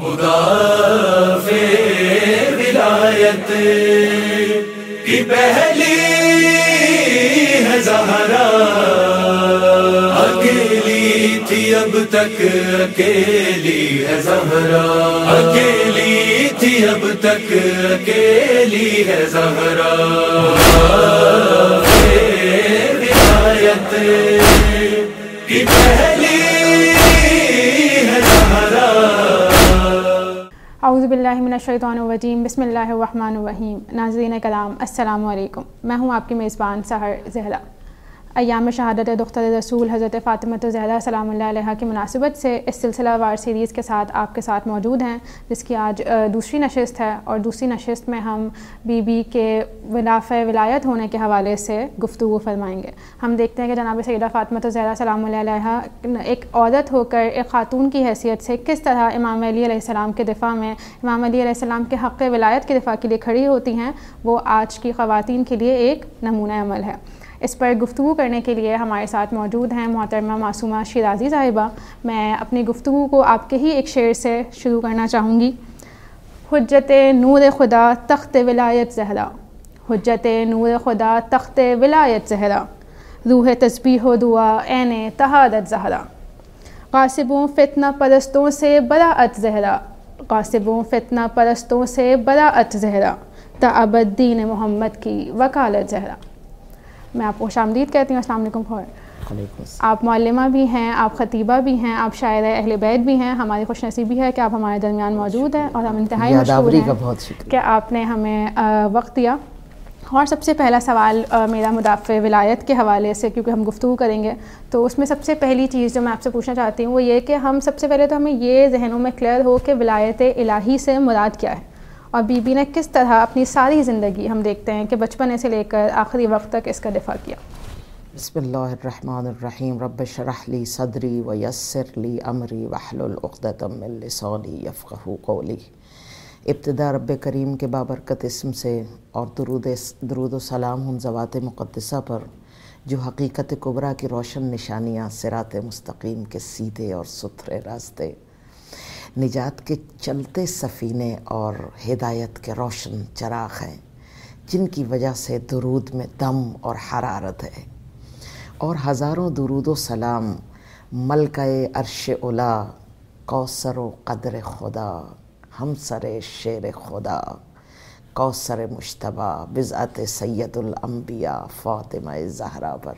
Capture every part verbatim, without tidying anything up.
مدافع ولایت کی پہلی ہے زہرا، اکیلی تھی اب تک اکیلی ہے زہرا، اکیلی تھی اب تک اکیلی ہے زہرا، ولایت کی پہلی ہے زہرا۔ اعوذ باللہ من الشیطان الرجیم، بسم اللہ الرحمن الرحیم۔ ناظرین کرام السلام علیکم، میں ہوں آپ کی میزبان سحر زہرا۔ ایام شہادت دختر رسول حضرت فاطمہ الزہرا سلام اللہ علیہا کی مناسبت سے اس سلسلہ وار سیریز کے ساتھ آپ کے ساتھ موجود ہیں، جس کی آج دوسری نشست ہے، اور دوسری نشست میں ہم بی بی کے ولافہ ولایت ہونے کے حوالے سے گفتگو فرمائیں گے۔ ہم دیکھتے ہیں کہ جناب سیدہ فاطمہ الزہرا سلام اللہ علیہا ایک عورت ہو کر، ایک خاتون کی حیثیت سے کس طرح امام علی علیہ السلام کے دفاع میں، امام علی علیہ السلام کے حق ولایت کے دفاع کے لیے کھڑی ہوتی ہیں، وہ آج کی خواتین کے لیے ایک نمونہ عمل ہے۔ اس پر گفتگو کرنے کے لیے ہمارے ساتھ موجود ہیں محترمہ معصومہ شیرازی صاحبہ۔ میں اپنی گفتگو کو آپ کے ہی ایک شعر سے شروع کرنا چاہوں گی۔ حجت نور خدا تخت ولایت زہرا، حجت نور خدا تخت ولایت زہرا، روح تسبیح و دعا عین طہارت زہرا، غاصبوں فتنہ پرستوں سے براعت زہرا، غاصبوں فتنہ پرستوں سے براعت زہرا، تابد دین محمد کی وکالت زہرا۔ میں آپ کو خوش آمدید کہتی ہوں۔ السلام علیکم خور۔ آپ معلمہ بھی ہیں، آپ خطیبہ بھی ہیں، آپ شاعر اہل بیت بھی ہیں۔ ہماری خوش نصیبی ہے کہ آپ ہمارے درمیان موجود ہیں، اور ہم انتہائی مشکور ہیں کہ آپ نے ہمیں وقت دیا۔ اور سب سے پہلا سوال میرا مدافع ولایت کے حوالے سے، کیونکہ ہم گفتگو کریں گے، تو اس میں سب سے پہلی چیز جو میں آپ سے پوچھنا چاہتی ہوں وہ یہ کہ ہم سب سے پہلے تو ہمیں یہ ذہنوں میں کلیئر ہو کہ ولایت الہی سے مراد کیا ہے، اور بی بی نے کس طرح اپنی ساری زندگی، ہم دیکھتے ہیں کہ بچپنے سے لے کر آخری وقت تک اس کا دفاع کیا۔ بسم اللہ الرحمن الرحیم۔ رب اشرح لی صدری ویسر لی امری واحلل عقدۃ من لسانی یفقہوا قولی۔ ابتدا رب کریم کے بابرکت اسم سے، اور درود درود و سلام ہم ذوات مقدسہ پر جو حقیقت کبریٰ کی روشن نشانیاں صراط مستقیم کے سیدھے اور ستھرے راستے، نجات کے چلتے سفینے اور ہدایت کے روشن چراغ ہیں، جن کی وجہ سے درود میں دم اور حرارت ہے، اور ہزاروں درود و سلام ملکہ عرش اولا، کوثر و قدر خدا، ہم سر شیر خدا، کوثر مجتبیٰ، بضعت سید الانبیاء فاطمہ زہرا پر۔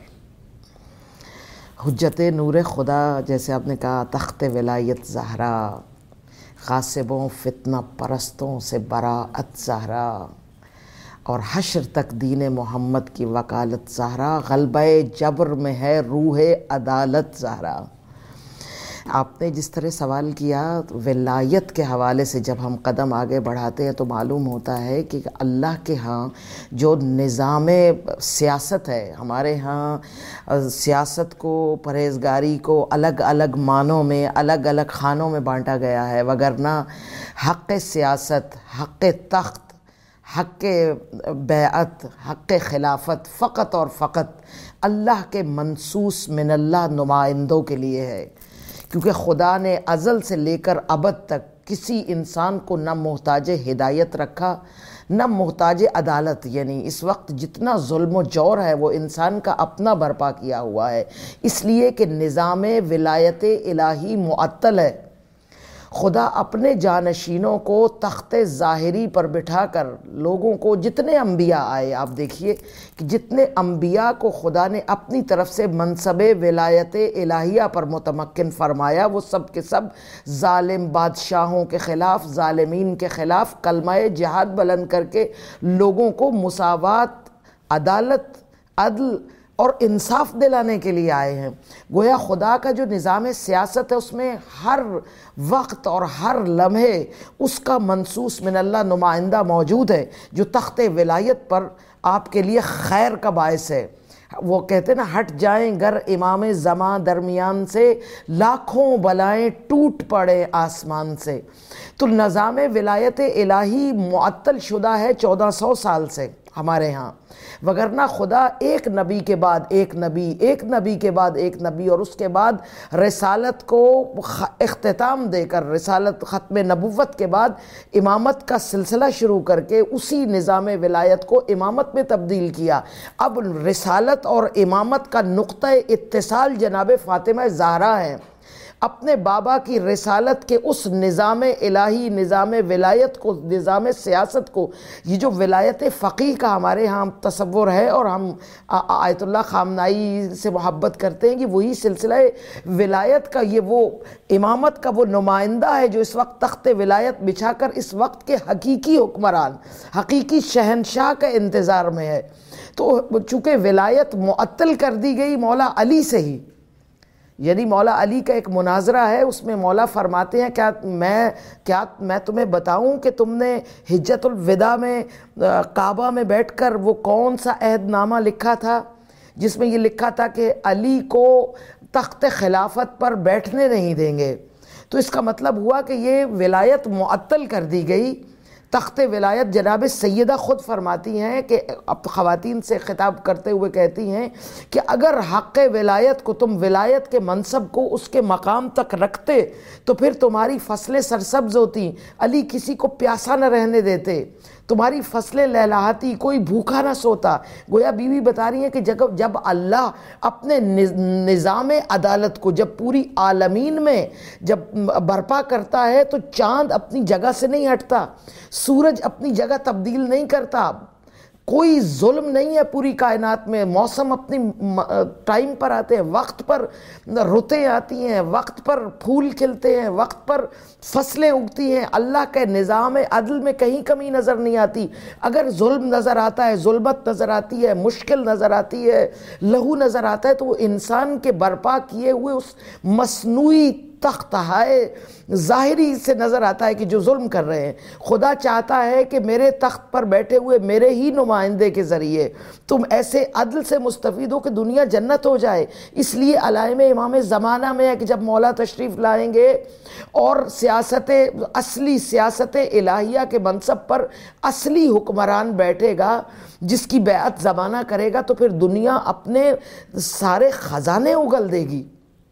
حجت نور خدا، جیسے آپ نے کہا، تخت ولایت زہرا، غاصبوں فتنہ پرستوں سے براعت زہرا، اور حشر تک دین محمد کی وکالت زہرا، غلبہ جبر میں ہے روح عدالت زہرا۔ آپ نے جس طرح سوال کیا ولایت کے حوالے سے، جب ہم قدم آگے بڑھاتے ہیں تو معلوم ہوتا ہے کہ اللہ کے ہاں جو نظام سیاست ہے، ہمارے ہاں سیاست کو، پرہیزگاری کو الگ الگ معنوں میں، الگ الگ خانوں میں بانٹا گیا ہے، وگرنہ حق سیاست، حق تخت، حق بیعت، حق خلافت فقط اور فقط اللہ کے منصوص من اللہ نمائندوں کے لیے ہے، کیونکہ خدا نے ازل سے لے کر ابد تک کسی انسان کو نہ محتاج ہدایت رکھا، نہ محتاج عدالت۔ یعنی اس وقت جتنا ظلم و جور ہے وہ انسان کا اپنا برپا کیا ہوا ہے، اس لیے کہ نظام ولایت الہی معطل ہے۔ خدا اپنے جانشینوں کو تخت ظاہری پر بٹھا کر لوگوں کو، جتنے انبیاء آئے، آپ دیکھیے کہ جتنے انبیاء کو خدا نے اپنی طرف سے منصب ولایت الہیہ پر متمکن فرمایا، وہ سب کے سب ظالم بادشاہوں کے خلاف، ظالمین کے خلاف کلمہ جہاد بلند کر کے لوگوں کو مساوات، عدالت، عدل اور انصاف دلانے کے لیے آئے ہیں۔ گویا خدا کا جو نظام سیاست ہے اس میں ہر وقت اور ہر لمحے اس کا منصوص من اللہ نمائندہ موجود ہے، جو تخت ولایت پر آپ کے لیے خیر کا باعث ہے۔ وہ کہتے ہیں نا، ہٹ جائیں گر امام زمان درمیان سے، لاکھوں بلائیں ٹوٹ پڑے آسمان سے۔ تو نظام ولایت الہی معطل شدہ ہے چودہ سو سال سے، ہمارے ہاں، وگرنہ خدا ایک نبی کے بعد ایک نبی، ایک نبی کے بعد ایک نبی، اور اس کے بعد رسالت کو اختتام دے کر، رسالت ختم نبوت کے بعد امامت کا سلسلہ شروع کر کے اسی نظام ولایت کو امامت میں تبدیل کیا۔ اب رسالت اور امامت کا نقطہ اتصال جناب فاطمہ زہرا ہیں۔ اپنے بابا کی رسالت کے اس نظام الہی، نظام ولایت کو، نظام سیاست کو، یہ جو ولایت فقیہ کا ہمارے ہاں تصور ہے اور ہم آیت اللہ خامنائی سے محبت کرتے ہیں کہ وہی سلسلہ ولایت کا، یہ وہ امامت کا وہ نمائندہ ہے جو اس وقت تخت ولایت بچھا کر اس وقت کے حقیقی حکمران، حقیقی شہنشاہ کا انتظار میں ہے۔ تو چونکہ ولایت معطل کر دی گئی مولا علی سے ہی، یعنی مولا علی کا ایک مناظرہ ہے، اس میں مولا فرماتے ہیں کیا میں کیا میں تمہیں بتاؤں کہ تم نے حجت الوداع میں کعبہ میں بیٹھ کر وہ کون سا عہد نامہ لکھا تھا جس میں یہ لکھا تھا کہ علی کو تخت خلافت پر بیٹھنے نہیں دیں گے؟ تو اس کا مطلب ہوا کہ یہ ولایت معطل کر دی گئی۔ تخت ولایت جناب سیدہ خود فرماتی ہیں کہ اب خواتین سے خطاب کرتے ہوئے کہتی ہیں کہ اگر حق ولایت کو، تم ولایت کے منصب کو اس کے مقام تک رکھتے تو پھر تمہاری فصلیں سرسبز ہوتی، علی کسی کو پیاسا نہ رہنے دیتے، تمہاری فصلیں لہلہاتی، کوئی بھوکا نہ سوتا۔ گویا بیوی بتا رہی ہیں کہ جب جب اللہ اپنے نظام عدالت کو جب پوری عالمین میں جب برپا کرتا ہے تو چاند اپنی جگہ سے نہیں ہٹتا، سورج اپنی جگہ تبدیل نہیں کرتا، کوئی ظلم نہیں ہے پوری کائنات میں، موسم اپنی ٹائم پر آتے ہیں، وقت پر رتیں آتی ہیں، وقت پر پھول کھلتے ہیں، وقت پر فصلیں اگتی ہیں۔ اللہ کے نظام عدل میں کہیں کمی نظر نہیں آتی۔ اگر ظلم نظر آتا ہے، ظلمت نظر آتی ہے، مشکل نظر آتی ہے، لہو نظر آتا ہے، تو وہ انسان کے برپا کیے ہوئے اس مصنوعی تخت ہائے ظاہری سے نظر آتا ہے کہ جو ظلم کر رہے ہیں۔ خدا چاہتا ہے کہ میرے تخت پر بیٹھے ہوئے میرے ہی نمائندے کے ذریعے تم ایسے عدل سے مستفید ہو کہ دنیا جنت ہو جائے۔ اس لیے علائم امام زمانہ میں ہے کہ جب مولا تشریف لائیں گے اور سیاست اصلی سیاست الہیہ کے منصب پر اصلی حکمران بیٹھے گا جس کی بیعت زمانہ کرے گا، تو پھر دنیا اپنے سارے خزانے اگل دے گی۔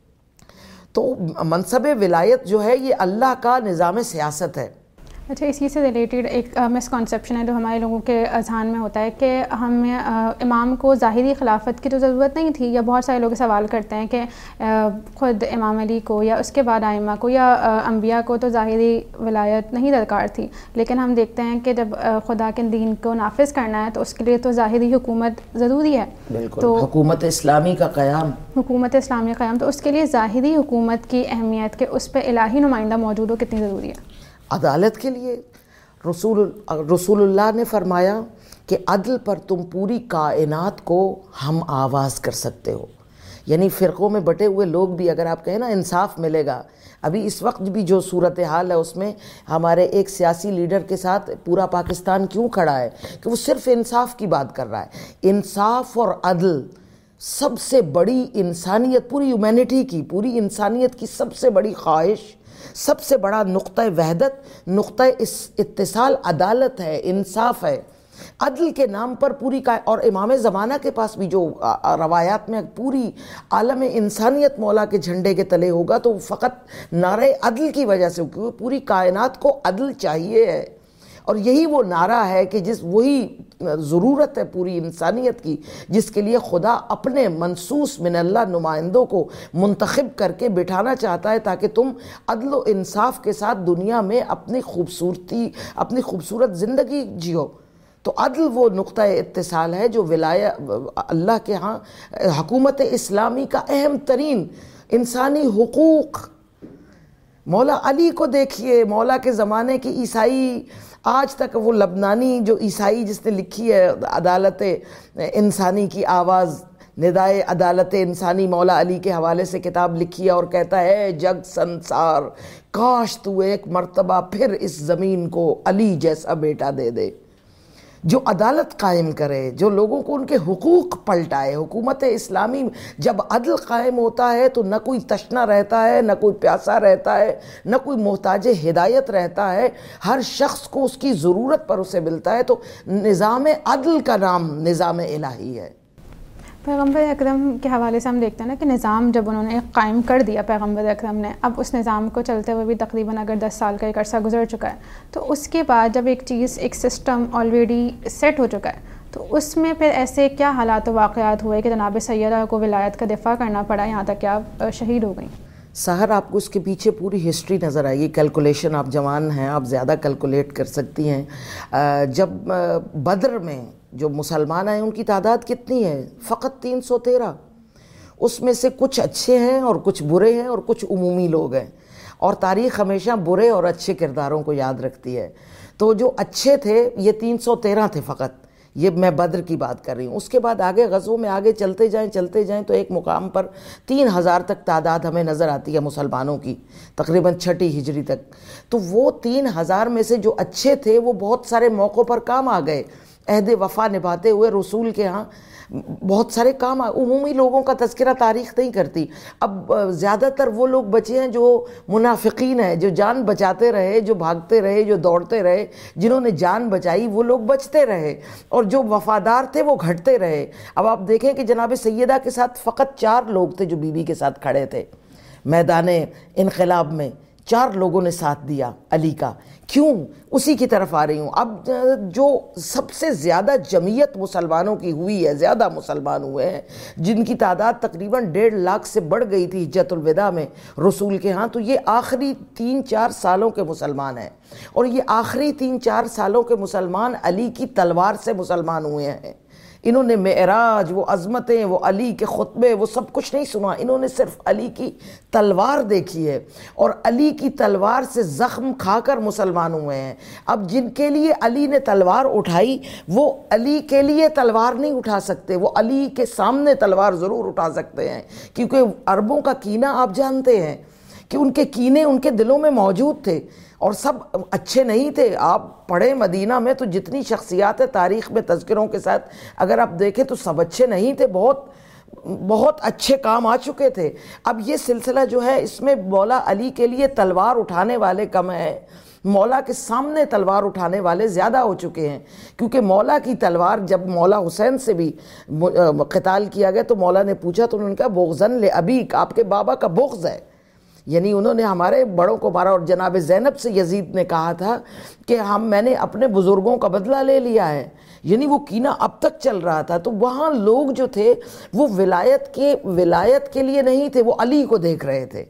تو منصب ولایت جو ہے یہ اللہ کا نظام سیاست ہے۔ اچھا، اسی سے ریلیٹڈ ایک مسکنسیپشن ہے جو ہمارے لوگوں کے اذہان میں ہوتا ہے کہ ہمیں امام کو ظاہری خلافت کی تو ضرورت نہیں تھی، یا بہت سارے لوگ سوال کرتے ہیں کہ خود امام علی کو یا اس کے بعد ائمہ کو یا انبیاء کو تو ظاہری ولایت نہیں درکار تھی، لیکن ہم دیکھتے ہیں کہ جب خدا کے دین کو نافذ کرنا ہے تو اس کے لیے تو ظاہری حکومت ضروری ہے۔ بالکل، تو حکومت اسلامی کا قیام، حکومت اسلامی کا قیام، تو اس کے لیے ظاہری حکومت کی اہمیت کہ اس پہ الہی نمائندہ موجود ہو کتنی ضروری ہے؟ عدالت کے لیے رسول رسول اللہ نے فرمایا کہ عدل پر تم پوری کائنات کو ہم آواز کر سکتے ہو۔ یعنی فرقوں میں بٹے ہوئے لوگ بھی اگر آپ کہیں نا انصاف ملے گا، ابھی اس وقت بھی جو صورتحال ہے اس میں ہمارے ایک سیاسی لیڈر کے ساتھ پورا پاکستان کیوں کھڑا ہے کہ وہ صرف انصاف کی بات کر رہا ہے۔ انصاف اور عدل سب سے بڑی انسانیت، پوری ہیومینٹی کی، پوری انسانیت کی سب سے بڑی خواہش، سب سے بڑا نقطہ وحدت، نقطہ اتصال عدالت ہے، انصاف ہے۔ عدل کے نام پر پوری کا، اور امام زمانہ کے پاس بھی جو روایات میں پوری عالم انسانیت مولا کے جھنڈے کے تلے ہوگا تو فقط نعرہ عدل کی وجہ سے، کیونکہ پوری کائنات کو عدل چاہیے ہے، اور یہی وہ نعرہ ہے کہ جس وہی ضرورت ہے پوری انسانیت کی جس کے لیے خدا اپنے منصوص من اللہ نمائندوں کو منتخب کر کے بٹھانا چاہتا ہے تاکہ تم عدل و انصاف کے ساتھ دنیا میں اپنی خوبصورتی، اپنی خوبصورت زندگی جیو۔ تو عدل وہ نقطہ اتصال ہے جو ولایہ اللہ کے ہاں حکومت اسلامی کا اہم ترین انسانی حقوق۔ مولا علی کو دیکھیے، مولا کے زمانے کی عیسائی، آج تک وہ لبنانی جو عیسائی جس نے لکھی ہے عدالت انسانی کی آواز، ندائے عدالت انسانی، مولا علی کے حوالے سے کتاب لکھی ہے اور کہتا ہے جگ سنسار کاش تو ایک مرتبہ پھر اس زمین کو علی جیسا بیٹا دے دے۔ جو عدالت قائم کرے، جو لوگوں کو ان کے حقوق پلٹائے۔ حکومت اسلامی جب عدل قائم ہوتا ہے تو نہ کوئی تشنا رہتا ہے، نہ کوئی پیاسا رہتا ہے، نہ کوئی محتاج ہدایت رہتا ہے، ہر شخص کو اس کی ضرورت پر اسے ملتا ہے۔ تو نظام عدل کا نام نظام الہی ہے۔ پیغمبر اکرم کے حوالے سے ہم دیکھتے ہیں نا کہ نظام جب انہوں نے قائم کر دیا پیغمبر اکرم نے، اب اس نظام کو چلتے ہوئے بھی تقریباً اگر دس سال کا ایک عرصہ گزر چکا ہے، تو اس کے بعد جب ایک چیز ایک سسٹم آلریڈی سیٹ ہو چکا ہے تو اس میں پھر ایسے کیا حالات و واقعات ہوئے کہ جناب سیدہ کو ولایت کا دفاع کرنا پڑا، یہاں تک کہ آپ شہید ہو گئیں؟ سحر، آپ کو اس کے پیچھے پوری ہسٹری نظر آئے گی۔ کیلکولیشن، آپ جوان ہیں، آپ زیادہ کیلکولیٹ کر سکتی ہیں۔ جب بدر میں جو مسلمان ہیں ان کی تعداد کتنی ہے؟ فقط تین سو تیرہ۔ اس میں سے کچھ اچھے ہیں اور کچھ برے ہیں اور کچھ عمومی لوگ ہیں، اور تاریخ ہمیشہ برے اور اچھے کرداروں کو یاد رکھتی ہے۔ تو جو اچھے تھے یہ تین سو تیرہ تھے فقط، یہ میں بدر کی بات کر رہی ہوں۔ اس کے بعد آگے غزووں میں آگے چلتے جائیں چلتے جائیں تو ایک مقام پر تین ہزار تک تعداد ہمیں نظر آتی ہے مسلمانوں کی، تقریباً چھٹی ہجری تک۔ تو وہ تین ہزار میں سے جو اچھے تھے وہ بہت سارے موقعوں پر کام آ گئے، عہد وفا نبھاتے ہوئے رسول کے ہاں بہت سارے کام آ عمومی لوگوں کا تذکرہ تاریخ نہیں کرتی۔ اب زیادہ تر وہ لوگ بچے ہیں جو منافقین ہیں، جو جان بچاتے رہے، جو بھاگتے رہے، جو دوڑتے رہے، جنہوں نے جان بچائی وہ لوگ بچتے رہے، اور جو وفادار تھے وہ گھٹتے رہے۔ اب آپ دیکھیں کہ جناب سیدہ کے ساتھ فقط چار لوگ تھے جو بی بی کے ساتھ کھڑے تھے میدان انقلاب میں، چار لوگوں نے ساتھ دیا علی کا۔ کیوں؟ اسی کی طرف آ رہی ہوں۔ اب جو سب سے زیادہ جمعیت مسلمانوں کی ہوئی ہے، زیادہ مسلمان ہوئے ہیں، جن کی تعداد تقریباً ڈیڑھ لاکھ سے بڑھ گئی تھی حجۃ الوداع میں رسول کے ہاں، تو یہ آخری تین چار سالوں کے مسلمان ہیں، اور یہ آخری تین چار سالوں کے مسلمان علی کی تلوار سے مسلمان ہوئے ہیں۔ انہوں نے معراج، وہ عظمتیں، وہ علی کے خطبے، وہ سب کچھ نہیں سنا، انہوں نے صرف علی کی تلوار دیکھی ہے، اور علی کی تلوار سے زخم کھا کر مسلمان ہوئے ہیں۔ اب جن کے لیے علی نے تلوار اٹھائی وہ علی کے لیے تلوار نہیں اٹھا سکتے، وہ علی کے سامنے تلوار ضرور اٹھا سکتے ہیں، کیونکہ عربوں کا کینہ آپ جانتے ہیں کہ ان کے کینے ان کے دلوں میں موجود تھے، اور سب اچھے نہیں تھے۔ آپ پڑھیں مدینہ میں تو جتنی شخصیات تاریخ میں تذکروں کے ساتھ اگر آپ دیکھیں تو سب اچھے نہیں تھے، بہت بہت اچھے کام آ چکے تھے۔ اب یہ سلسلہ جو ہے اس میں مولا علی کے لیے تلوار اٹھانے والے کم ہیں، مولا کے سامنے تلوار اٹھانے والے زیادہ ہو چکے ہیں، کیونکہ مولا کی تلوار جب مولا حسین سے بھی قتال کیا گیا تو مولا نے پوچھا تو انہوں نے کہا بغضن لابیک، آپ کے بابا کا بغض ہے، یعنی انہوں نے ہمارے بڑوں کو مارا۔ اور جناب زینب سے یزید نے کہا تھا کہ ہم میں نے اپنے بزرگوں کا بدلہ لے لیا ہے، یعنی وہ کینہ اب تک چل رہا تھا۔ تو وہاں لوگ جو تھے وہ ولایت کے ولایت کے لیے نہیں تھے، وہ علی کو دیکھ رہے تھے،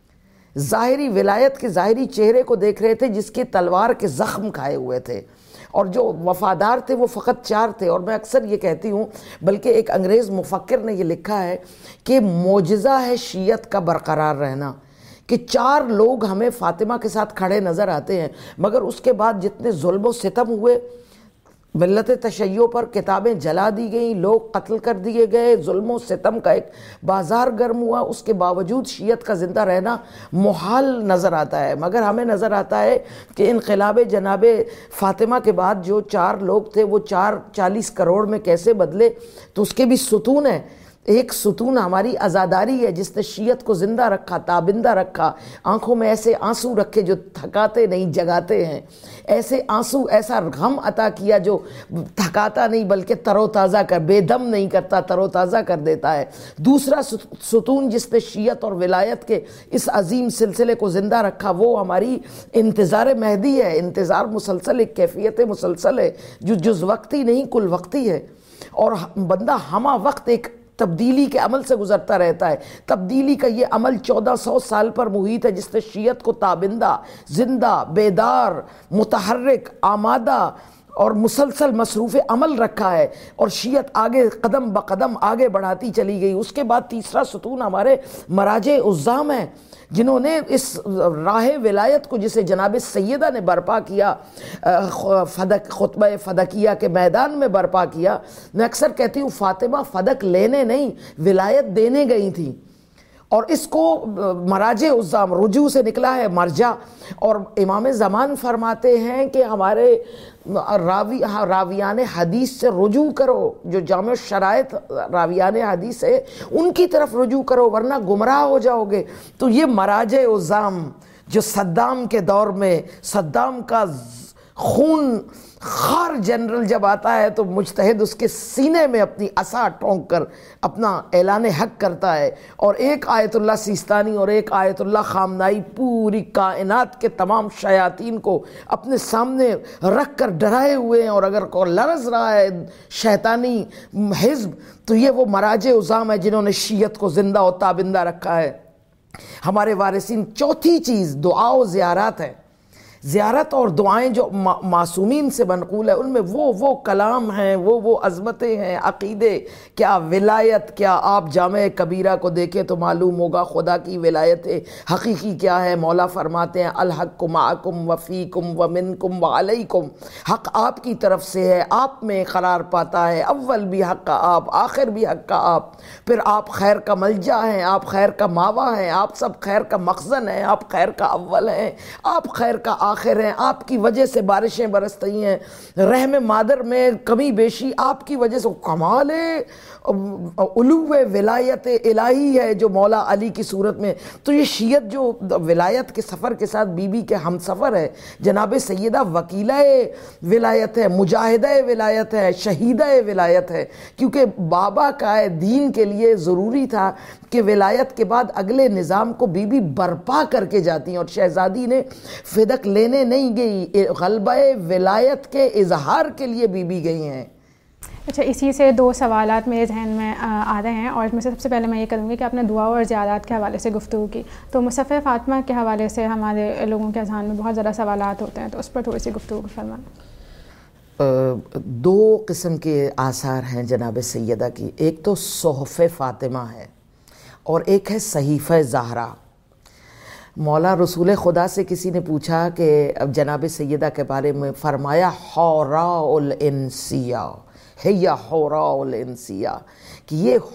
ظاہری ولایت کے ظاہری چہرے کو دیکھ رہے تھے جس کے تلوار کے زخم کھائے ہوئے تھے، اور جو وفادار تھے وہ فقط چار تھے۔ اور میں اکثر یہ کہتی ہوں، بلکہ ایک انگریز مفکر نے یہ لکھا ہے کہ معجزہ ہے شیعت کا برقرار رہنا، کہ چار لوگ ہمیں فاطمہ کے ساتھ کھڑے نظر آتے ہیں، مگر اس کے بعد جتنے ظلم و ستم ہوئے، ملت تشیع پر کتابیں جلا دی گئیں، لوگ قتل کر دیے گئے، ظلم و ستم کا ایک بازار گرم ہوا، اس کے باوجود شیعت کا زندہ رہنا محال نظر آتا ہے۔ مگر ہمیں نظر آتا ہے کہ انقلاب جناب فاطمہ کے بعد جو چار لوگ تھے وہ چار چالیس کروڑ میں کیسے بدلے، تو اس کے بھی ستون ہیں۔ ایک ستون ہماری عزاداری ہے جس نے شیعت کو زندہ رکھا، تابندہ رکھا، آنکھوں میں ایسے آنسو رکھے جو تھکاتے نہیں جگاتے ہیں، ایسے آنسو، ایسا غم عطا کیا جو تھکاتا نہیں بلکہ تر و تازہ کر، بے دم نہیں کرتا، تر و تازہ کر دیتا ہے۔ دوسرا ستون جس نے شیعت اور ولایت کے اس عظیم سلسلے کو زندہ رکھا وہ ہماری انتظار مہدی ہے۔ انتظار مسلسل، ایک کیفیت مسلسل ہے جو جز وقتی نہیں کل وقتی ہے، اور بندہ ہمہ وقت ایک تبدیلی کے عمل سے گزرتا رہتا ہے۔ تبدیلی کا یہ عمل چودہ سو سال پر محیط ہے، جس نے شیعت کو تابندہ، زندہ، بیدار، متحرک، آمادہ اور مسلسل مصروف عمل رکھا ہے، اور شیعت آگے قدم بقدم آگے بڑھاتی چلی گئی۔ اس کے بعد تیسرا ستون ہمارے مراجع عظام ہیں جنہوں نے اس راہ ولایت کو، جسے جناب سیدہ نے برپا کیا، فدق خطبہ فدقیہ کے میدان میں برپا کیا۔ میں اکثر کہتی ہوں فاطمہ فدق لینے نہیں ولایت دینے گئی تھی، اور اس کو مراجع الزام رجوع سے نکلا ہے مرجع. اور امام زمان فرماتے ہیں کہ ہمارے راوی راویان حدیث سے رجوع کرو، جو جامع شرائط راویان حدیث ہے ان کی طرف رجوع کرو ورنہ گمراہ ہو جاؤ گے. تو یہ مراجع الزام جو صدام کے دور میں صدام کا خون خار جنرل جب آتا ہے تو مجتہد اس کے سینے میں اپنی عصا ٹونک کر اپنا اعلان حق کرتا ہے، اور ایک آیت اللہ سیستانی اور ایک آیت اللہ خامنائی پوری کائنات کے تمام شیاطین کو اپنے سامنے رکھ کر ڈرائے ہوئے ہیں، اور اگر کوئی لرز رہا ہے شیطانی حزب تو یہ وہ مراجع عظام ہے جنہوں نے شیعت کو زندہ و تابندہ رکھا ہے. ہمارے وارثین چوتھی چیز دعا و زیارات ہے. زیارت اور دعائیں جو معصومین سے منقول ہے ان میں وہ وہ کلام ہیں، وہ وہ عظمتیں ہیں، عقیدے، کیا ولایت، کیا آپ جامع کبیرہ کو دیکھیں تو معلوم ہوگا خدا کی ولایت حقیقی کیا ہے. مولا فرماتے ہیں الحق معکم وفیکم ومنکم وعلیکم، حق آپ کی طرف سے ہے، آپ میں قرار پاتا ہے، اول بھی حق کا آپ، آخر بھی حق کا آپ، پھر آپ خیر کا ملجا ہیں، آپ خیر کا ماوا ہیں، آپ سب خیر کا مخزن ہیں، آپ خیر کا اول ہیں، آپ خیر کا آخر ہیں، آپ کی وجہ سے بارشیں برستی ہیں، رحم مادر میں کمی بیشی آپ کی وجہ سے. کمال علو ولایت الہی ہے جو مولا علی کی صورت میں. تو یہ شیعت جو ولایت کے سفر کے ساتھ بی بی کے ہم سفر ہے، جناب سیدہ وکیلہ ولایت ہے، مجاہدہ ولایت ہے، شہیدہ ولایت ہے، کیونکہ بابا کا دین کے لیے ضروری تھا کہ ولایت کے بعد اگلے نظام کو بی بی برپا کر کے جاتی ہیں، اور شہزادی نے فدق لینے نہیں گئی، غلبہ ولایت کے اظہار کے لیے بی بی گئی ہیں. اچھا، اسی سے دو سوالات میرے ذہن میں آ رہے ہیں، اور اس میں سے سب سے پہلے میں یہ کروں گی کہ آپ نے دعا اور زیارات کے حوالے سے گفتگو کی، تو مصحف فاطمہ کے حوالے سے ہمارے لوگوں کے اذہان میں بہت زیادہ سوالات ہوتے ہیں، تو اس پر تھوڑی سی گفتگو فرمائیں. دو قسم کے آثار ہیں جناب سیدہ کی، ایک تو صحف فاطمہ ہے اور ایک ہے صحیفہ زہرا. مولا رسول خدا سے کسی نے پوچھا کہ جناب سیدہ کے بارے میں، فرمایا حوراء الانسیہ، ہیا حوراء الانسیہ، کہ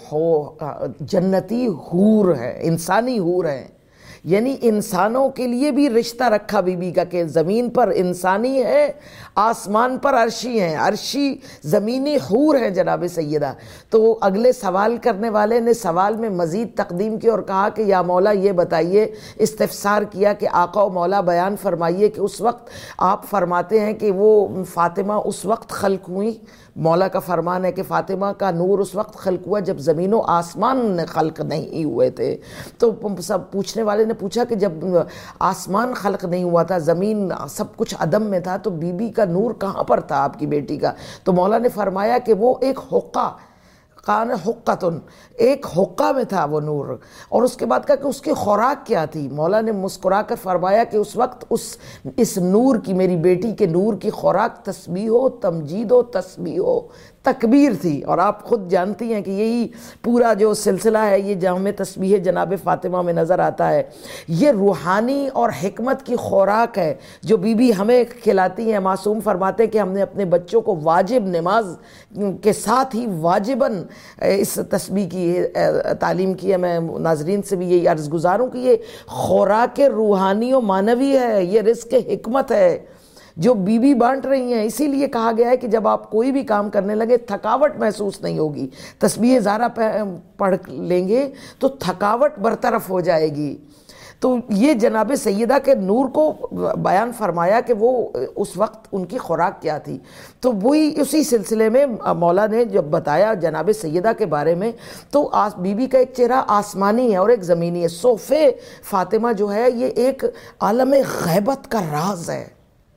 یہ جنتی حور ہے، انسانی حور ہیں. یعنی انسانوں کے لیے بھی رشتہ رکھا بی بی کا کہ زمین پر انسانی ہے، آسمان پر عرشی ہیں، عرشی زمینی حور ہیں جناب سیدہ. تو اگلے سوال کرنے والے نے سوال میں مزید تقدیم کی اور کہا کہ یا مولا یہ بتائیے، استفسار کیا کہ آقا و مولا بیان فرمائیے کہ اس وقت آپ فرماتے ہیں کہ وہ فاطمہ اس وقت خلق ہوئی. مولا کا فرمان ہے کہ فاطمہ کا نور اس وقت خلق ہوا جب زمین و آسمان خلق نہیں ہوئے تھے. تو سب پوچھنے والے نے پوچھا کہ جب آسمان خلق نہیں ہوا تھا، زمین سب کچھ عدم میں تھا، تو بی بی کا نور کہاں پر تھا آپ کی بیٹی کا؟ تو مولا نے فرمایا کہ وہ ایک حقہ، کان حقتن، ایک حقہ میں تھا وہ نور. اور اس کے بعد کہا کہ اس کی خوراک کیا تھی؟ مولا نے مسکرا کر فرمایا کہ اس وقت اس اس نور کی، میری بیٹی کے نور کی خوراک تسبیح و تمجید و تسبیح و تکبیر تھی. اور آپ خود جانتی ہیں کہ یہی پورا جو سلسلہ ہے یہ جامع تسبیح جناب فاطمہ میں نظر آتا ہے. یہ روحانی اور حکمت کی خوراک ہے جو بی بی ہمیں کھلاتی ہیں. معصوم فرماتے ہیں کہ ہم نے اپنے بچوں کو واجب نماز کے ساتھ ہی واجباً اس تسبیح کی تعلیم کی ہے. میں ناظرین سے بھی یہی عرض گزار ہوں کہ یہ خوراک روحانی و معنوی ہے، یہ رزق حکمت ہے جو بی بی بانٹ رہی ہیں. اسی لیے کہا گیا ہے کہ جب آپ کوئی بھی کام کرنے لگے تھکاوٹ محسوس نہیں ہوگی. تسبیح زہرا پڑھ لیں گے تو تھکاوٹ برطرف ہو جائے گی. تو یہ جناب سیدہ کے نور کو بیان فرمایا کہ وہ اس وقت ان کی خوراک کیا تھی. تو وہی اسی سلسلے میں مولا نے جب بتایا جناب سیدہ کے بارے میں تو بی بی کا ایک چہرہ آسمانی ہے اور ایک زمینی ہے. صحف فاطمہ جو ہے یہ ایک عالم غیبت کا راز ہے.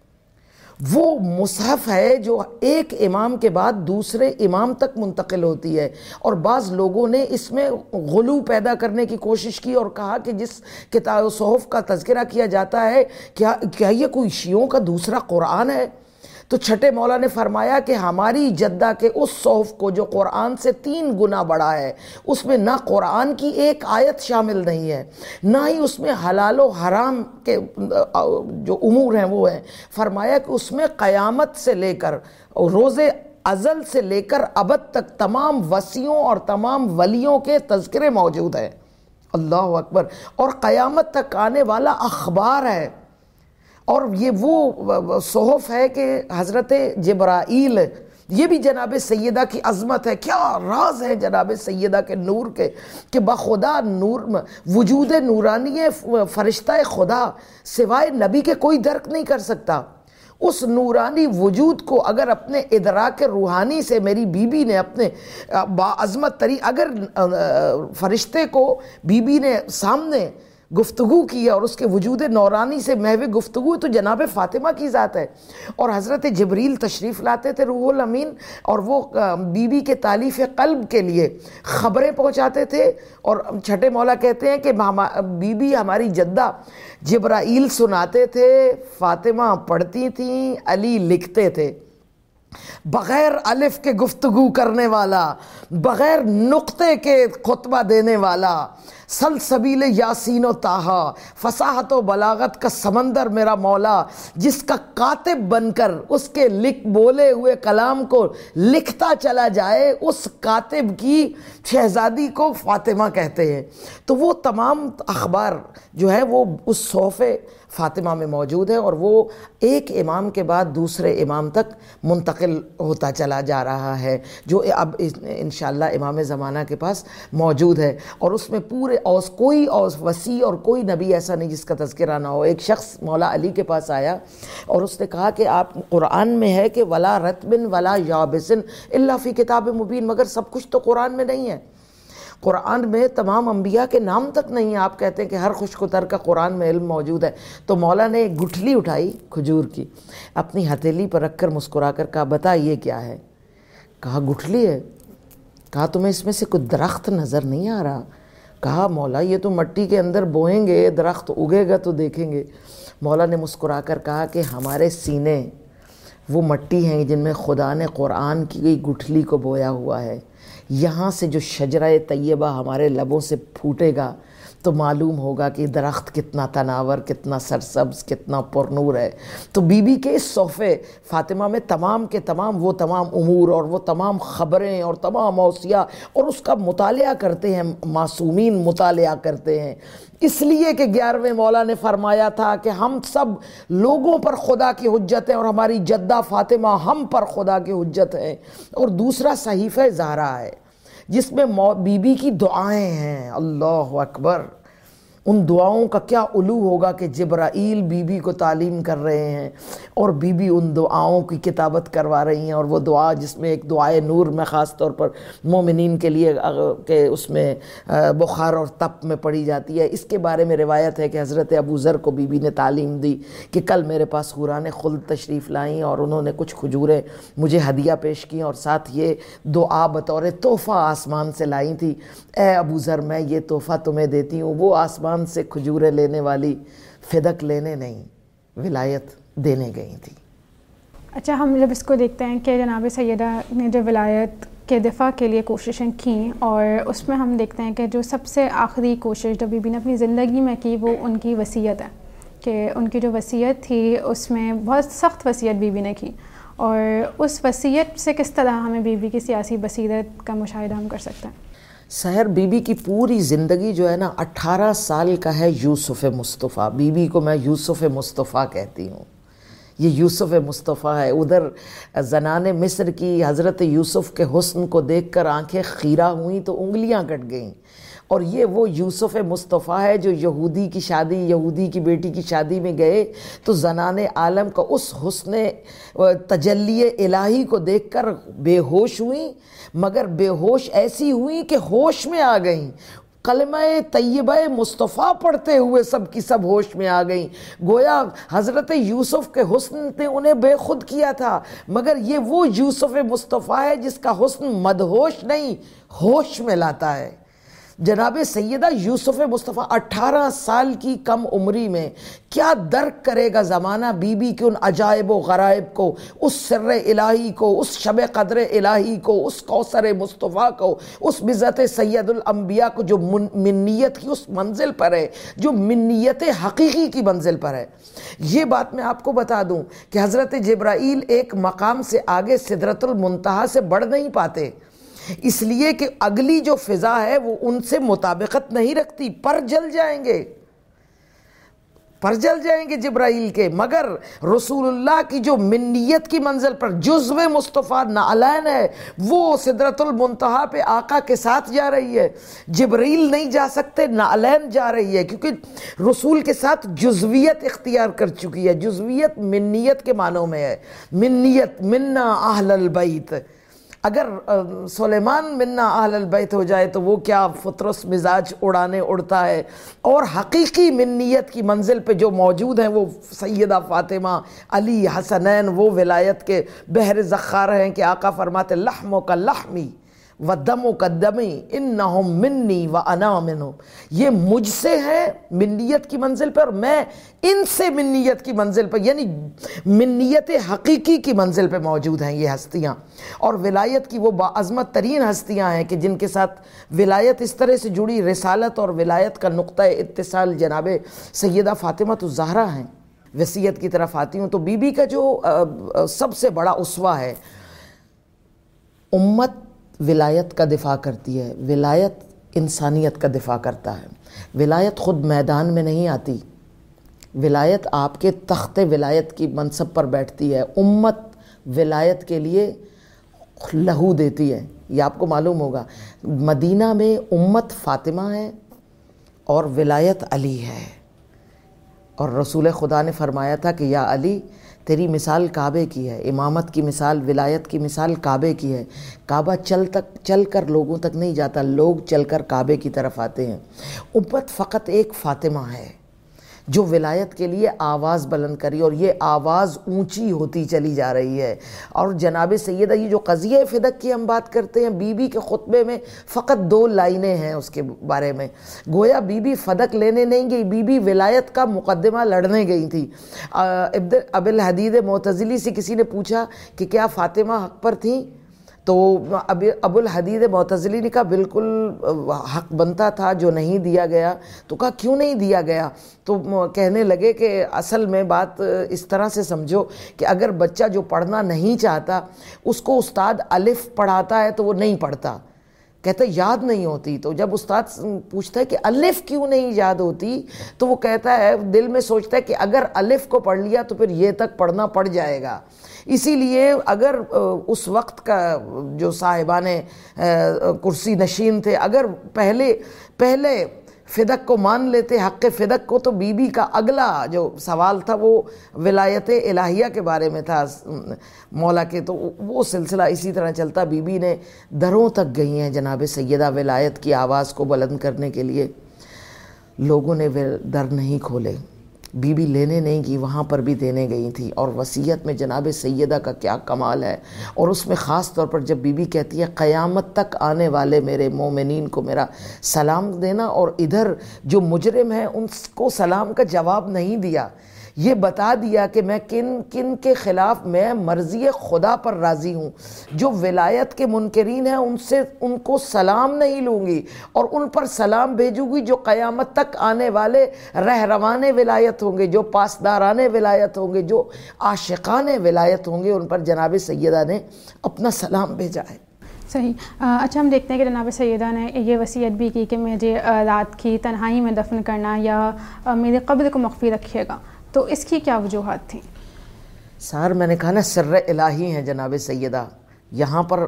وہ مصحف ہے جو ایک امام کے بعد دوسرے امام تک منتقل ہوتی ہے. اور بعض لوگوں نے اس میں غلو پیدا کرنے کی کوشش کی اور کہا کہ جس کتاب و صحف کا تذکرہ کیا جاتا ہے کیا کیا یہ کوئی شیعوں کا دوسرا قرآن ہے؟ تو چھٹے مولا نے فرمایا کہ ہماری جدہ کے اس صحف کو جو قرآن سے تین گنا بڑا ہے، اس میں نہ قرآن کی ایک آیت شامل نہیں ہے، نہ ہی اس میں حلال و حرام کے جو امور ہیں وہ ہیں. فرمایا کہ اس میں قیامت سے لے کر روز ازل سے لے کر ابد تک تمام وصیوں اور تمام ولیوں کے تذکرے موجود ہیں. اللہ اکبر. اور قیامت تک آنے والا اخبار ہے. اور یہ وہ صحف ہے کہ حضرت جبرائیل، یہ بھی جناب سیدہ کی عظمت ہے. کیا راز ہے جناب سیدہ کے نور کے کہ بخدا نور وجود نورانی فرشتہ خدا سوائے نبی کے کوئی درک نہیں کر سکتا. اس نورانی وجود کو اگر اپنے ادراک روحانی سے میری بی بی نے اپنے باعظمت تری اگر فرشتے کو بی بی نے سامنے گفتگو کی اور اس کے وجود نورانی سے محو گفتگو، تو جناب فاطمہ کی ذات ہے. اور حضرت جبریل تشریف لاتے تھے روح الامین، اور وہ بی بی کے تالیف قلب کے لیے خبریں پہنچاتے تھے. اور چھٹے مولا کہتے ہیں کہ بی بی ہماری جدہ جبرائیل سناتے تھے، فاطمہ پڑھتی تھیں، علی لکھتے تھے. بغیر الف کے گفتگو کرنے والا، بغیر نقطے کے خطبہ دینے والا، سلسبیل یاسین و طٰہٰ، فصاحت و بلاغت کا سمندر میرا مولا، جس کا کاتب بن کر اس کے لکھ بولے ہوئے کلام کو لکھتا چلا جائے، اس کاتب کی شہزادی کو فاطمہ کہتے ہیں. تو وہ تمام اخبار جو ہے وہ اس صحف فاطمہ میں موجود ہے، اور وہ ایک امام کے بعد دوسرے امام تک منتقل ہوتا چلا جا رہا ہے، جو اب انشاءاللہ امام زمانہ کے پاس موجود ہے. اور اس میں پورے اوس کوئی اوس وسیع اور کوئی نبی ایسا نہیں جس کا تذکرہ نہ ہو. ایک شخص مولا علی کے پاس آیا اور اس نے کہا کہ آپ قرآن میں ہے کہ ولا رطبن ولا یابسن الا فی کتاب مبین، مگر سب کچھ تو قرآن میں نہیں ہے. قرآن میں تمام انبیاء کے نام تک نہیں ہیں. آپ کہتے ہیں کہ ہر خشک و تر کا قرآن میں علم موجود ہے. تو مولا نے ایک گٹھلی اٹھائی کھجور کی، اپنی ہتھیلی پر رکھ کر مسکرا کر کہا بتا یہ کیا ہے؟ کہا گٹھلی ہے. کہا تمہیں اس میں سے کوئی درخت نظر نہیں آ رہا؟ کہا مولا یہ تو مٹی کے اندر بوئیں گے، درخت اگے گا تو دیکھیں گے. مولا نے مسکرا کر کہا کہ ہمارے سینے وہ مٹی ہیں جن میں خدا نے قرآن کی گئی گٹھلی کو بویا ہوا ہے. یہاں سے جو شجرہ طیبہ ہمارے لبوں سے پھوٹے گا تو معلوم ہوگا کہ درخت کتنا تناور، کتنا سرسبز، کتنا پرنور ہے. تو بی بی کے اس صحفے فاطمہ میں تمام کے تمام وہ تمام امور اور وہ تمام خبریں اور تمام اوصیاء، اور اس کا مطالعہ کرتے ہیں معصومین، مطالعہ کرتے ہیں. اس لیے کہ گیارہویں مولا نے فرمایا تھا کہ ہم سب لوگوں پر خدا کی حجت ہے اور ہماری جدہ فاطمہ ہم پر خدا کی حجت ہے. اور دوسرا صحیفہ زہرا ہے جس میں بی بی کی دعائیں ہیں. اللہ اکبر. ان دعاؤں کا کیا علو ہوگا کہ جبرائیل بی بی کو تعلیم کر رہے ہیں اور بی بی ان دعاؤں کی کتابت کروا رہی ہیں. اور وہ دعا جس میں ایک دعائے نور میں خاص طور پر مومنین کے لیے کہ اس میں بخار اور تپ میں پڑھی جاتی ہے، اس کے بارے میں روایت ہے کہ حضرت ابو ذر کو بی بی نے تعلیم دی کہ کل میرے پاس حوران خلد تشریف لائیں اور انہوں نے کچھ کھجوریں مجھے ہدیہ پیش کیں اور ساتھ یہ دعا بطور تحفہ آسمان سے لائی تھی. اے ابو ذر میں یہ تحفہ تمہیں دیتی ہوں. وہ آسمان سے کھجوریں لینے والی فدق لینے نہیں، ولایت دینے گئی تھی. اچھا، ہم جب اس کو دیکھتے ہیں کہ جناب سیدہ نے جو ولایت کے دفاع کے لیے کوششیں کیں، اور اس میں ہم دیکھتے ہیں کہ جو سب سے آخری کوشش جو بی بی نے اپنی زندگی میں کی وہ ان کی وصیت ہے، کہ ان کی جو وصیت تھی اس میں بہت سخت وصیت بی بی نے کی. اور اس وصیت سے کس طرح ہمیں بی بی کی سیاسی بصیرت کا مشاہدہ ہم کر سکتے ہیں؟ سحر بی بی کی پوری زندگی جو ہے نا اٹھارہ سال کا ہے یوسف مصطفیٰ. بی بی کو میں یوسف مصطفیٰ کہتی ہوں. یہ یوسف مصطفیٰ ہے. ادھر زنان مصر کی حضرت یوسف کے حسن کو دیکھ کر آنکھیں خیرہ ہوئیں تو انگلیاں کٹ گئیں. اور یہ وہ یوسف مصطفیٰ ہے جو یہودی کی شادی یہودی کی بیٹی کی شادی میں گئے تو زنان عالم کا اس حسن تجلی الہی کو دیکھ کر بے ہوش ہوئیں، مگر بے ہوش ایسی ہوئیں کہ ہوش میں آ گئیں. کلمہ طیبہ مصطفیٰ پڑھتے ہوئے سب کی سب ہوش میں آ گئیں. گویا حضرت یوسف کے حسن نے انہیں بے خود کیا تھا، مگر یہ وہ یوسف مصطفیٰ ہے جس کا حسن مدہوش نہیں ہوش میں لاتا ہے. جناب سیدہ یوسف مصطفیٰ اٹھارہ سال کی کم عمری میں کیا درک کرے گا زمانہ بی بی کے ان عجائب و غرائب کو، اس سر الہی کو، اس شب قدر الہی کو، اس کوثر مصطفیٰ کو، اس بذات سید الانبیاء کو جو منیت کی اس منزل پر ہے، جو منیت حقیقی کی منزل پر ہے. یہ بات میں آپ کو بتا دوں کہ حضرت جبرائیل ایک مقام سے آگے سدرۃ المنتہا سے بڑھ نہیں پاتے. اس لیے کہ اگلی جو فضا ہے وہ ان سے مطابقت نہیں رکھتی، پر جل جائیں گے، پر جل جائیں گے جبرائیل کے، مگر رسول اللہ کی جو منیت کی منزل پر جزو مصطفیٰ نعلین ہے، وہ سدرۃ المنتہا پہ آقا کے ساتھ جا رہی ہے، جبرائیل نہیں جا سکتے، نعلین جا رہی ہے، کیونکہ رسول کے ساتھ جزویت اختیار کر چکی ہے۔ جزویت منیت کے معنوں میں ہے، منیت منا اہل البیت، اگر سلیمان منا اہل البیت ہو جائے تو وہ کیا فطرس مزاج اڑانے اڑتا ہے، اور حقیقی منیت کی منزل پہ جو موجود ہیں وہ سیدہ فاطمہ، علی، حسنین، وہ ولایت کے بحر زخار ہیں کہ آقا فرماتے لحموں کا لحمی و دموں کا دمی انہم منی و انا منہم، یہ مجھ سے ہے منیت کی منزل پر، میں ان سے منیت کی منزل پر، یعنی منیت حقیقی کی منزل پہ موجود ہیں یہ ہستیاں، اور ولایت کی وہ باعظمت ترین ہستیاں ہیں کہ جن کے ساتھ ولایت اس طرح سے جڑی، رسالت اور ولایت کا نقطہ اتصال جناب سیدہ فاطمہ الزہرا ہیں۔ وصیت کی طرف آتی ہوں تو بی بی کا جو سب سے بڑا اسوہ ہے، امت ولایت کا دفاع کرتی ہے، ولایت انسانیت کا دفاع کرتا ہے، ولایت خود میدان میں نہیں آتی، ولایت آپ کے تخت ولایت کی منصب پر بیٹھتی ہے، امت ولایت کے لیے لہو دیتی ہے۔ یہ آپ کو معلوم ہوگا مدینہ میں امت فاطمہ ہے اور ولایت علی ہے، اور رسول خدا نے فرمایا تھا کہ یا علی تیری مثال کعبے کی ہے، امامت کی مثال، ولایت کی مثال کعبے کی ہے، کعبہ چل تک چل کر لوگوں تک نہیں جاتا، لوگ چل کر کعبے کی طرف آتے ہیں۔ امت فقط ایک فاطمہ ہے جو ولایت کے لیے آواز بلند کری، اور یہ آواز اونچی ہوتی چلی جا رہی ہے۔ اور جناب سیدہ یہ جو قضیہ فدق کی ہم بات کرتے ہیں، بی بی کے خطبے میں فقط دو لائنیں ہیں اس کے بارے میں، گویا بی بی فدق لینے نہیں گئی، بی بی ولایت کا مقدمہ لڑنے گئی تھی۔ ابو الحدید معتزلی سے کسی نے پوچھا کہ کیا فاطمہ حق پر تھیں؟ تو ابو الحدید معتزلی نے کہا بالکل حق بنتا تھا جو نہیں دیا گیا۔ تو کہا کیوں نہیں دیا گیا؟ تو کہنے لگے کہ اصل میں بات اس طرح سے سمجھو کہ اگر بچہ جو پڑھنا نہیں چاہتا اس کو استاد الف پڑھاتا ہے تو وہ نہیں پڑھتا، کہتا ہے یاد نہیں ہوتی، تو جب استاد پوچھتا ہے کہ الف کیوں نہیں یاد ہوتی تو وہ کہتا ہے دل میں سوچتا ہے کہ اگر الف کو پڑھ لیا تو پھر یہ تک پڑھنا پڑ جائے گا۔ اسی لیے اگر اس وقت کا جو صاحبان کرسی نشین تھے اگر پہلے پہلے فدق کو مان لیتے، حق فدق کو، تو بی بی کا اگلا جو سوال تھا وہ ولایت الہیہ کے بارے میں تھا مولا کے، تو وہ سلسلہ اسی طرح چلتا۔ بی بی نے دروں تک گئی ہیں جناب سیدہ ولایت کی آواز کو بلند کرنے کے لیے، لوگوں نے در نہیں کھولے، بی بی لینے نہیں گئی، وہاں پر بھی دینے گئی تھی۔ اور وصیت میں جناب سیدہ کا کیا کمال ہے، اور اس میں خاص طور پر جب بی بی کہتی ہے قیامت تک آنے والے میرے مومنین کو میرا سلام دینا، اور ادھر جو مجرم ہیں ان کو سلام کا جواب نہیں دیا، یہ بتا دیا کہ میں کن کن کے خلاف میں مرضی خدا پر راضی ہوں، جو ولایت کے منکرین ہیں ان سے ان کو سلام نہیں لوں گی، اور ان پر سلام بھیجوں گی جو قیامت تک آنے والے رہروان ولایت ہوں گے، جو پاسداران ولایت ہوں گے، جو عاشقان ولایت ہوں گے، ان پر جناب سیدہ نے اپنا سلام بھیجا ہے۔ صحیح۔ اچھا ہم دیکھتے ہیں کہ جناب سیدہ نے یہ وصیت بھی کی کہ مجھے رات کی تنہائی میں دفن کرنا یا میرے قبر کو مخفی رکھیے گا، تو اس کی کیا وجوہات تھیں؟ سار میں نے کہا نا سر الہی ہیں جناب سیدہ، یہاں پر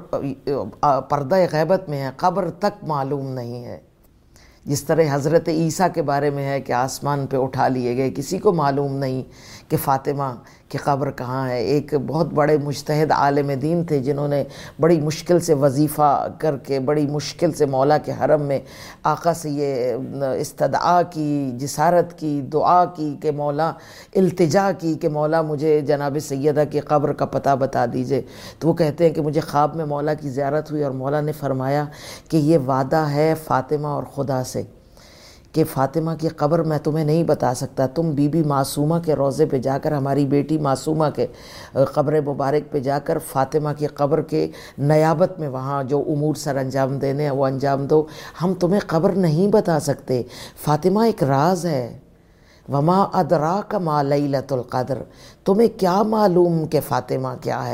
پردہ غیبت میں ہے، قبر تک معلوم نہیں ہے، جس طرح حضرت عیسیٰ کے بارے میں ہے کہ آسمان پہ اٹھا لیے گئے، کسی کو معلوم نہیں کہ فاطمہ کی قبر کہاں ہے۔ ایک بہت بڑے مجتہد عالم دین تھے جنہوں نے بڑی مشکل سے وظیفہ کر کے بڑی مشکل سے مولا کے حرم میں آقا سے یہ استدعا کی، جسارت کی، دعا کی کہ مولا، التجا کی کہ مولا مجھے جناب سیدہ کی قبر کا پتہ بتا دیجئے۔ تو وہ کہتے ہیں کہ مجھے خواب میں مولا کی زیارت ہوئی اور مولا نے فرمایا کہ یہ وعدہ ہے فاطمہ اور خدا سے کہ فاطمہ کی قبر میں تمہیں نہیں بتا سکتا، تم بی بی معصومہ کے روضے پہ جا کر، ہماری بیٹی معصومہ کے قبر مبارک پہ جا کر فاطمہ کی قبر کے نیابت میں وہاں جو امور سر انجام دینے ہیں وہ انجام دو، ہم تمہیں قبر نہیں بتا سکتے، فاطمہ ایک راز ہے۔ وَمَا أَدْرَاكَ مَا لَيْلَةُ الْقَدْرِ، تمہیں کیا معلوم کہ فاطمہ کیا ہے۔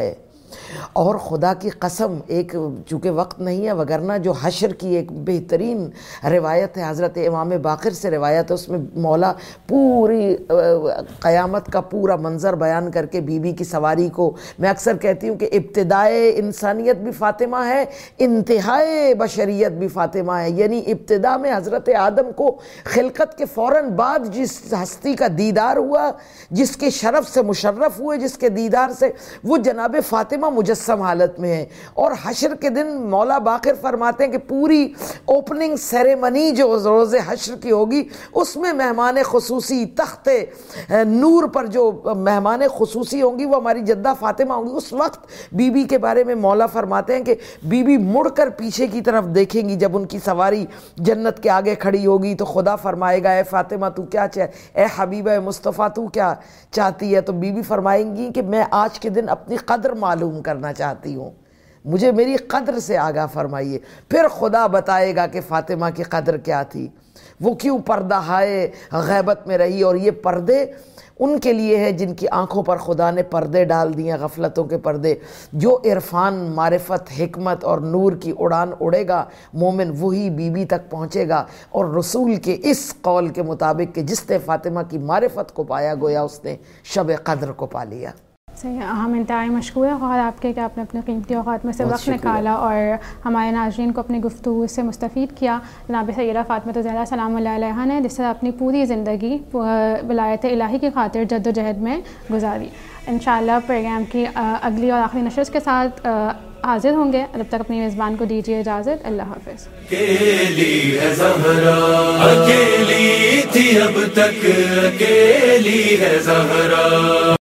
اور خدا کی قسم، ایک چونکہ وقت نہیں ہے وگرنہ جو حشر کی ایک بہترین روایت ہے، حضرت امام باقر سے روایت ہے، اس میں مولا پوری قیامت کا پورا منظر بیان کر کے بی بی کی سواری کو، میں اکثر کہتی ہوں کہ ابتدائے انسانیت بھی فاطمہ ہے، انتہائے بشریت بھی فاطمہ ہے، یعنی ابتدا میں حضرت آدم کو خلقت کے فوراً بعد جس ہستی کا دیدار ہوا، جس کے شرف سے مشرف ہوئے، جس کے دیدار سے وہ جناب فاطمہ مجسم حالت میں ہے. اور حشر کے دن مولا باقر فرماتے ہیں کہ پوری اوپننگ سیریمنی جو روز حشر کی ہوگی اس میں مہمان خصوصی تخت نور پر جو مہمان خصوصی ہوں گی وہ ہماری جدہ فاطمہ ہوں گی. اس وقت بی بی کے بارے میں مولا فرماتے ہیں کہ بی بی مڑ کر پیچھے کی طرف دیکھیں گی جب ان کی سواری جنت کے آگے کھڑی ہوگی تو خدا فرمائے گا اے فاطمہ تو کیا چاہے، اے حبیبہ مصطفیٰ تو کیا چاہتی ہے؟ تو بی بی فرمائیں گی کہ میں آج کے دن اپنی قدر معلوم کرنا چاہتی ہوں، مجھے میری قدر سے آگاہ فرمائیے. پھر خدا بتائے گا کہ فاطمہ کی قدر کیا تھی، وہ کیوں پردہ ہائے غیبت میں رہی. اور یہ پردے ان کے لیے ہے جن کی آنکھوں پر خدا نے پردے ڈال دیے، غفلتوں کے پردے. جو عرفان، معرفت، حکمت اور نور کی اڑان اڑے گا مومن وہی بی بی تک پہنچے گا. اور رسول کے اس قول کے مطابق کہ جس نے فاطمہ کی معرفت کو پایا گویا اس نے شب قدر کو پا لیا. صحیح، ہم انتہائی مشکور ہیں اور آپ کے کہ آپ نے اپنے قیمتی اوقات میں سے وقت نکالا اور ہمارے ناظرین کو اپنی گفتگو سے مستفید کیا. جناب سیدہ فاطمہ زہرا سلام اللہ علیہا نے جس سے اپنی پوری زندگی ولایت الہی کی خاطر جد و جہد میں گزاری. انشاءاللہ پروگرام کی اگلی اور آخری نشست کے ساتھ حاضر ہوں گے. جب تک اپنی میزبان کو دیجیے اجازت. اللہ حافظ. اکیلی ہے زہرا، اکیلی تھی اب تک، اکیلی ہے زہرا.